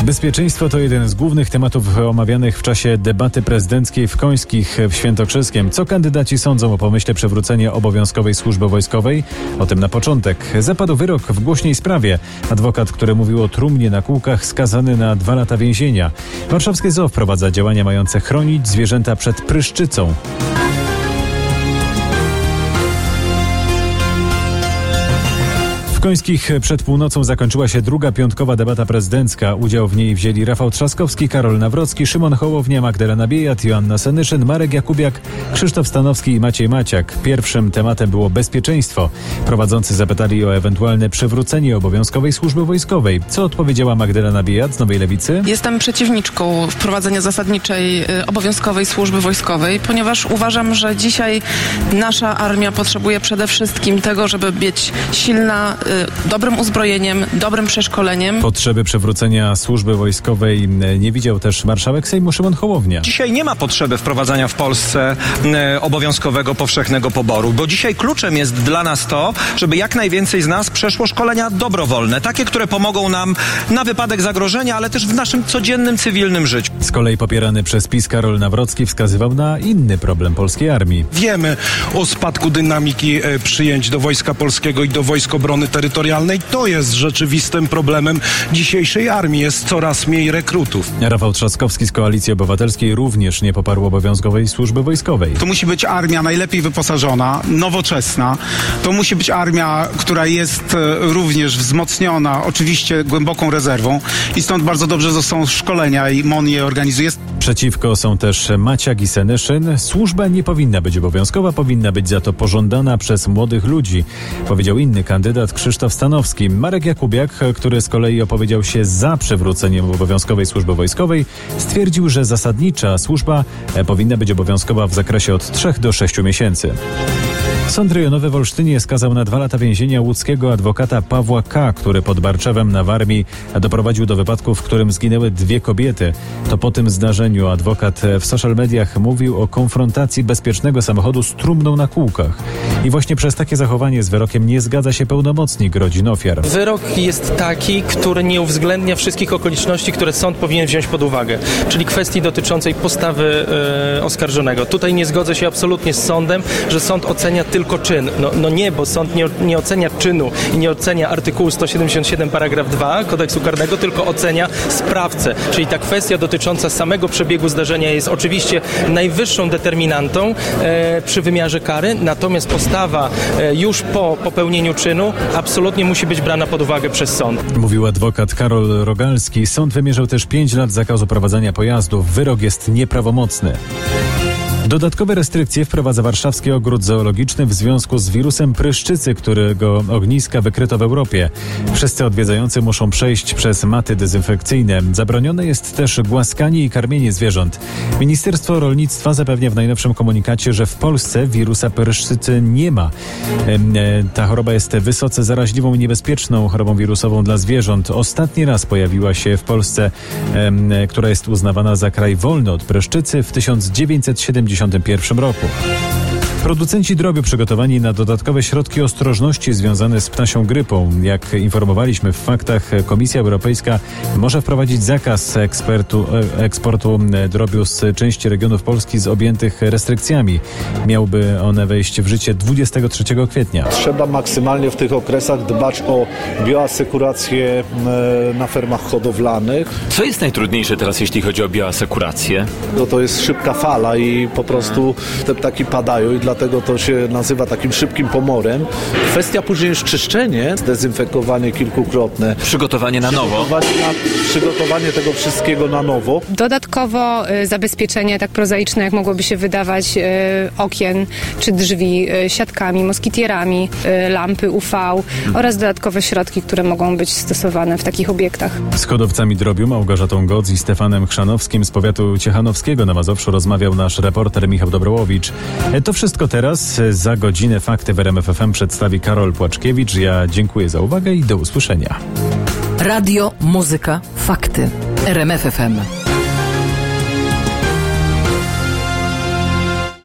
Bezpieczeństwo to jeden z głównych tematów omawianych w czasie debaty prezydenckiej w Końskich w Świętokrzyskiem. Co kandydaci sądzą o pomyśle przywrócenia obowiązkowej służby wojskowej? O tym na początek. Zapadł wyrok w głośnej sprawie. Adwokat, który mówił o trumnie na kółkach, skazany na 2 lata więzienia. Warszawskie ZOO wprowadza działania mające chronić zwierzęta przed pryszczycą. W Końskich przed północą zakończyła się druga piątkowa debata prezydencka. Udział w niej wzięli Rafał Trzaskowski, Karol Nawrocki, Szymon Hołownia, Magdalena Biejat, Joanna Senyszyn, Marek Jakubiak, Krzysztof Stanowski i Maciej Maciak. Pierwszym tematem było bezpieczeństwo. Prowadzący zapytali o ewentualne przywrócenie obowiązkowej służby wojskowej. Co odpowiedziała Magdalena Biejat z Nowej Lewicy? Jestem przeciwniczką wprowadzenia zasadniczej obowiązkowej służby wojskowej, ponieważ uważam, że dzisiaj nasza armia potrzebuje przede wszystkim tego, żeby być silna, dobrym uzbrojeniem, dobrym przeszkoleniem. Potrzeby przywrócenia służby wojskowej nie widział też marszałek Sejmu Szymon Hołownia. Dzisiaj nie ma potrzeby wprowadzania w Polsce obowiązkowego, powszechnego poboru, bo dzisiaj kluczem jest dla nas to, żeby jak najwięcej z nas przeszło szkolenia dobrowolne, takie, które pomogą nam na wypadek zagrożenia, ale też w naszym codziennym, cywilnym życiu. Z kolei popierany przez PiS Karol Nawrocki wskazywał na inny problem polskiej armii. Wiemy o spadku dynamiki przyjęć do Wojska Polskiego i do Wojsk Obrony Terytorialnej. To jest rzeczywistym problemem dzisiejszej armii. Jest coraz mniej rekrutów. Rafał Trzaskowski z Koalicji Obywatelskiej również nie poparł obowiązkowej służby wojskowej. To musi być armia najlepiej wyposażona, nowoczesna. To musi być armia, która jest również wzmocniona, oczywiście głęboką rezerwą i stąd bardzo dobrze, że są szkolenia i MON je organizuje. Przeciwko są też Maciak i Senyszyn. Służba nie powinna być obowiązkowa, powinna być za to pożądana przez młodych ludzi, powiedział inny kandydat Krzysztof Stanowski. Marek Jakubiak, który z kolei opowiedział się za przywróceniem obowiązkowej służby wojskowej, stwierdził, że zasadnicza służba powinna być obowiązkowa w zakresie od 3 do 6 miesięcy. Sąd rejonowy w Olsztynie skazał na 2 lata więzienia łódzkiego adwokata Pawła K., który pod Barczewem na Warmii doprowadził do wypadku, w którym zginęły 2 kobiety. To po tym zdarzeniu adwokat w social mediach mówił o konfrontacji bezpiecznego samochodu z trumną na kółkach. I właśnie przez takie zachowanie z wyrokiem nie zgadza się pełnomocnik rodzin ofiar. Wyrok jest taki, który nie uwzględnia wszystkich okoliczności, które sąd powinien wziąć pod uwagę, czyli kwestii dotyczącej postawy oskarżonego. Tutaj nie zgodzę się absolutnie z sądem, że sąd ocenia tylko czyn. No nie, bo sąd nie ocenia czynu i nie ocenia artykułu 177 paragraf 2 kodeksu karnego, tylko ocenia sprawcę. Czyli ta kwestia dotycząca samego przebiegu zdarzenia jest oczywiście najwyższą determinantą przy wymiarze kary, natomiast postawa już po popełnieniu czynu absolutnie musi być brana pod uwagę przez sąd. Mówił adwokat Karol Rogalski. Sąd wymierzył też 5 lat zakazu prowadzenia pojazdów. Wyrok jest nieprawomocny. Dodatkowe restrykcje wprowadza Warszawski Ogród Zoologiczny w związku z wirusem pryszczycy, którego ogniska wykryto w Europie. Wszyscy odwiedzający muszą przejść przez maty dezynfekcyjne. Zabronione jest też głaskanie i karmienie zwierząt. Ministerstwo Rolnictwa zapewnia w najnowszym komunikacie, że w Polsce wirusa pryszczycy nie ma. Ta choroba jest wysoce zaraźliwą i niebezpieczną chorobą wirusową dla zwierząt. Ostatni raz pojawiła się w Polsce, która jest uznawana za kraj wolny od pryszczycy, w 1971 roku. Producenci drobiu przygotowani na dodatkowe środki ostrożności związane z ptasią grypą. Jak informowaliśmy w faktach, Komisja Europejska może wprowadzić zakaz eksportu drobiu z części regionów Polski objętych restrykcjami. Miałby one wejść w życie 23 kwietnia. Trzeba maksymalnie w tych okresach dbać o bioasekurację na fermach hodowlanych. Co jest najtrudniejsze teraz, jeśli chodzi o bioasekurację? No to jest szybka fala i po prostu te ptaki padają i dlatego to się nazywa takim szybkim pomorem. Kwestia później już czyszczenie, dezynfekowanie kilkukrotne. Przygotowanie na nowo. Przygotowanie tego wszystkiego na nowo. Dodatkowo zabezpieczenie tak prozaiczne, jak mogłoby się wydawać, okien czy drzwi siatkami, moskitierami, lampy UV oraz dodatkowe środki, które mogą być stosowane w takich obiektach. Z hodowcami drobiu Małgorzatą Godz i Stefanem Chrzanowskim z powiatu ciechanowskiego na Mazowszu rozmawiał nasz reporter Michał Dobrołowicz. To wszystko teraz. Za godzinę fakty w RMF FM przedstawi Karol Płaczkiewicz. Ja dziękuję za uwagę i do usłyszenia. Radio, muzyka, fakty. RMF FM.